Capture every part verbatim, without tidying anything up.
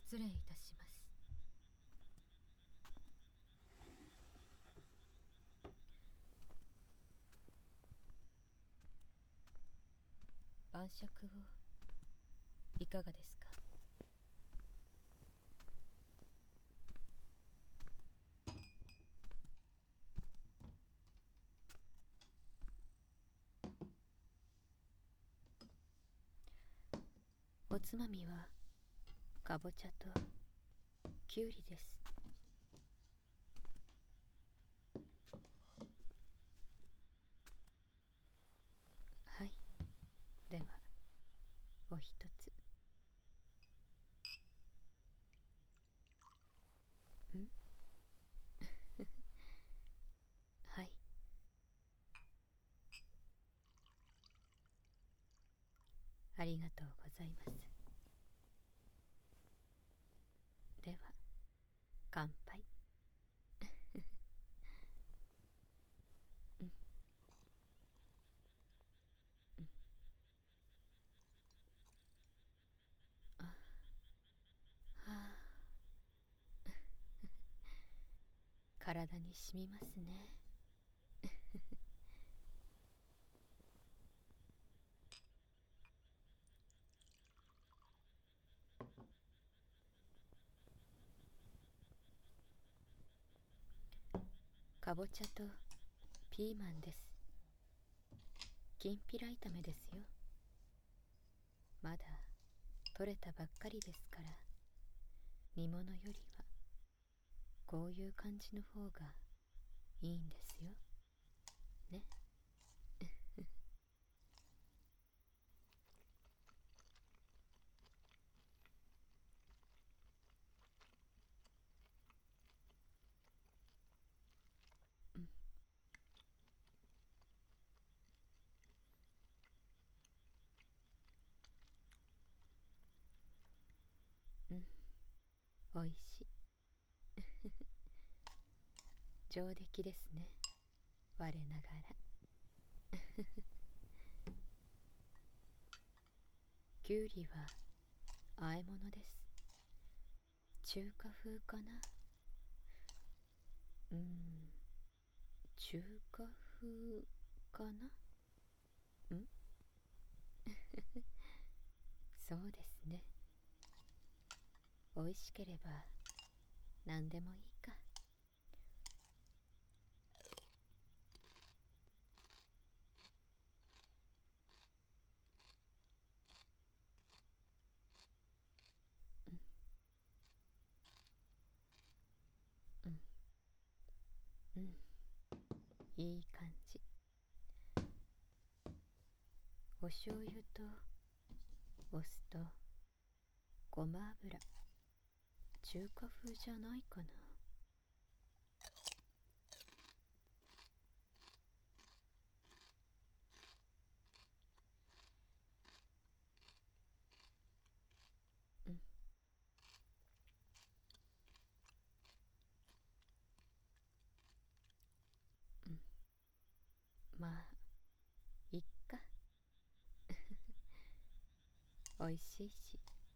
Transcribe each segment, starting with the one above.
失礼いたします。晩酌をいかがですか？おつまみはかぼちゃときゅうりです。はい、ではお一つ。んはい、ありがとうございます。では乾杯。うんうん。あ、はあ、体にしみますね。かぼちゃとピーマンです。きんぴら炒めですよ。まだ取れたばっかりですから、煮物よりはこういう感じの方がいいんですよね。うんうん、おいしい。上出来ですね、我ながら。きゅうりは和え物です。中華風かな。うん、中華風かな。んそうですね。美味しければ何でもいいか。うんうん、いい感じ。お醤油とお酢とごま油。中華風じゃないかな。うんうん、まあいっか。おいしいし。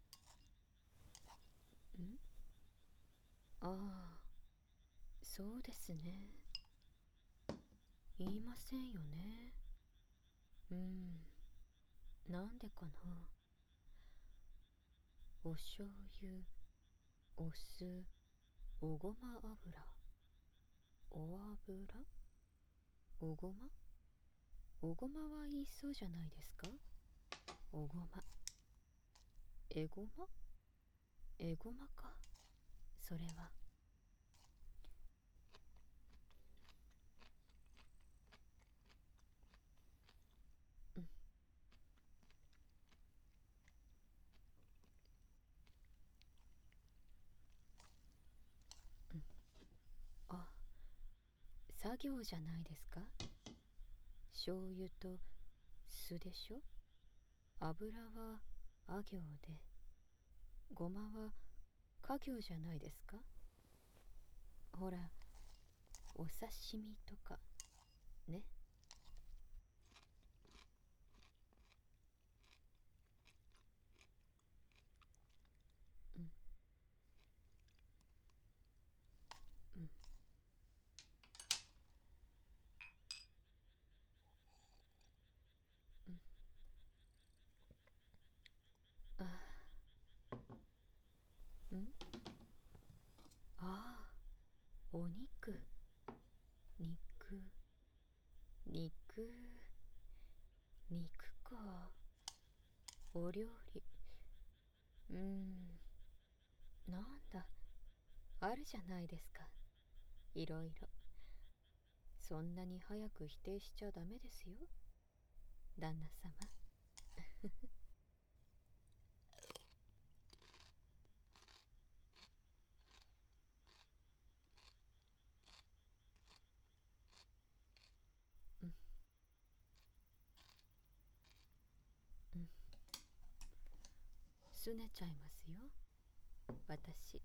んああ、そうですね。言いませんよね。うん、なんでかな。お醤油、お酢、おごま油、お油、おごま。おごまは言いそうじゃないですか。おごま、えごま、えごまか、それは。うんうん、あ、作業じゃないですか。醤油と酢でしょ。油はあ行で、ごまはか行じゃないですか。ほら、お刺身とかね。うんお料理。うーん、なんだ、あるじゃないですか。いろいろ。そんなに早く否定しちゃダメですよ、旦那様。うんうん。すねちゃいますよ、私。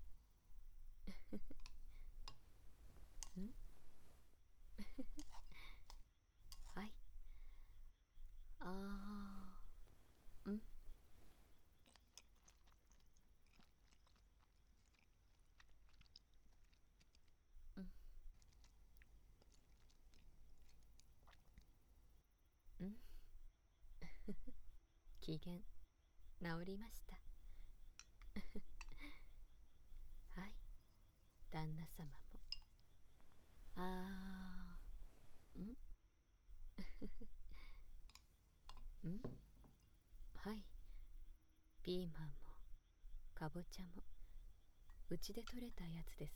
んはい。あー、んうんうん。機嫌治りました。はい、旦那様も。あー、んんはい、ピーマンもかぼちゃもうちで採れたやつです。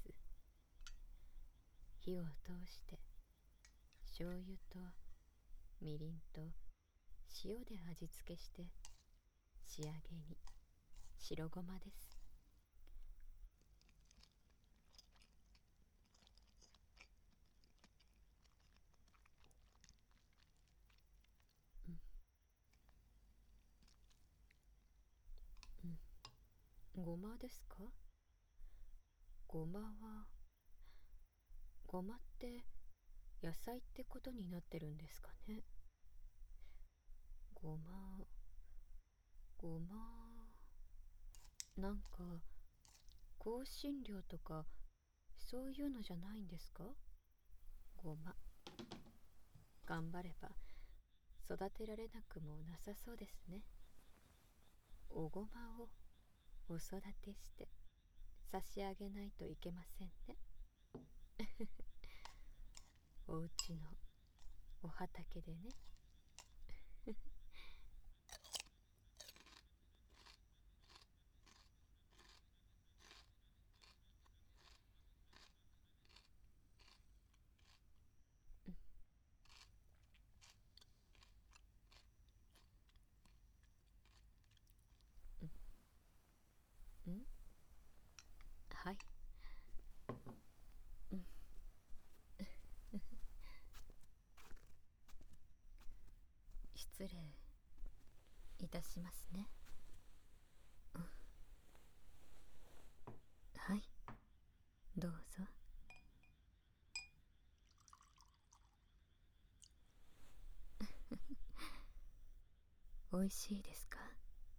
火を通して醤油とみりんと塩で味付けして、仕上げに白ごまです。うんうん。ごまですか？ごまは、ごまって野菜ってことになってるんですかね。ごま、ごま、なんか香辛料とかそういうのじゃないんですか？ごま。頑張れば育てられなくもなさそうですね。おごまをお育てして差し上げないといけませんね。おうちのお畑でね。うん、はい。うん、失礼いたしますね。うん、はい、どうぞ。おいしいですか？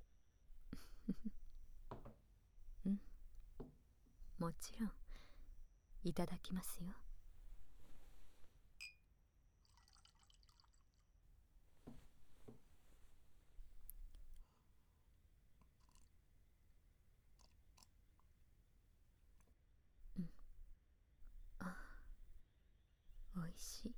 うん、もちろんいただきますよ。うん、あ、おいしい。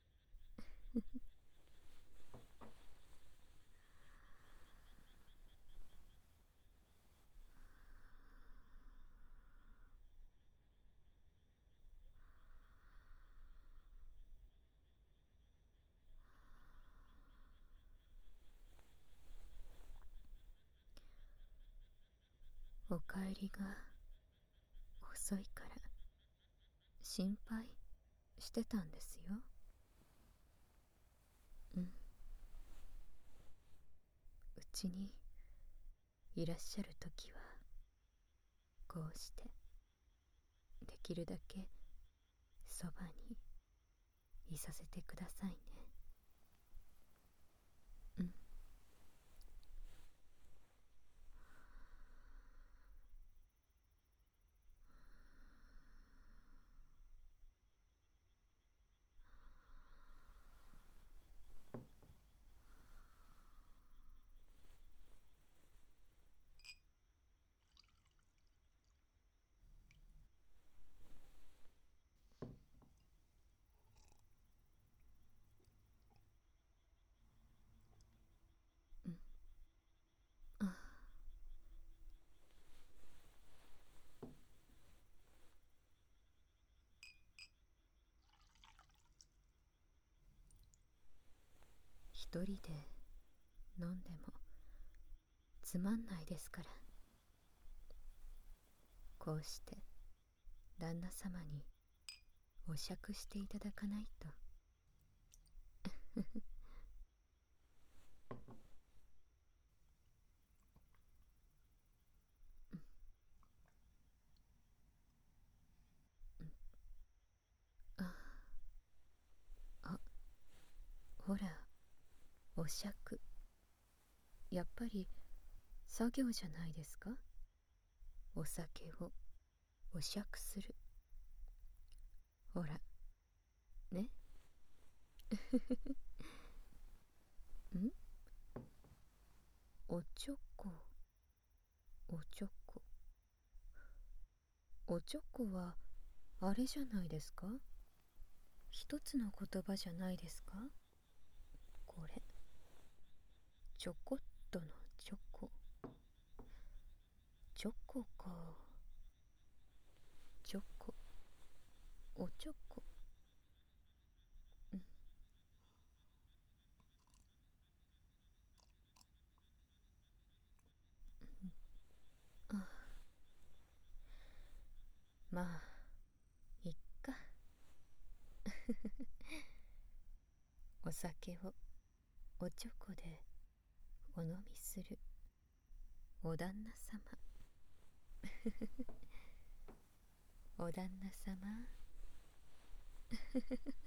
お帰りが遅いから心配してたんですよ。うん、うちにいらっしゃるときはこうしてできるだけそばにいさせてくださいね。うん、 一人で飲んでもつまんないですから。こうして旦那様にお酌していただかないと。ああ、ほら、お酌、やっぱり作業じゃないですか。お酒をお酌する。ほらね。ん、おちょこ、おちょこ、おちょこはあれじゃないですか。一つの言葉じゃないですか。これ、ちょこっとのチョコ。チョコか。チョコ、おちょこ。うん、あ、まあいっか。お酒をおちょこでお飲みするお旦那様。お旦那様。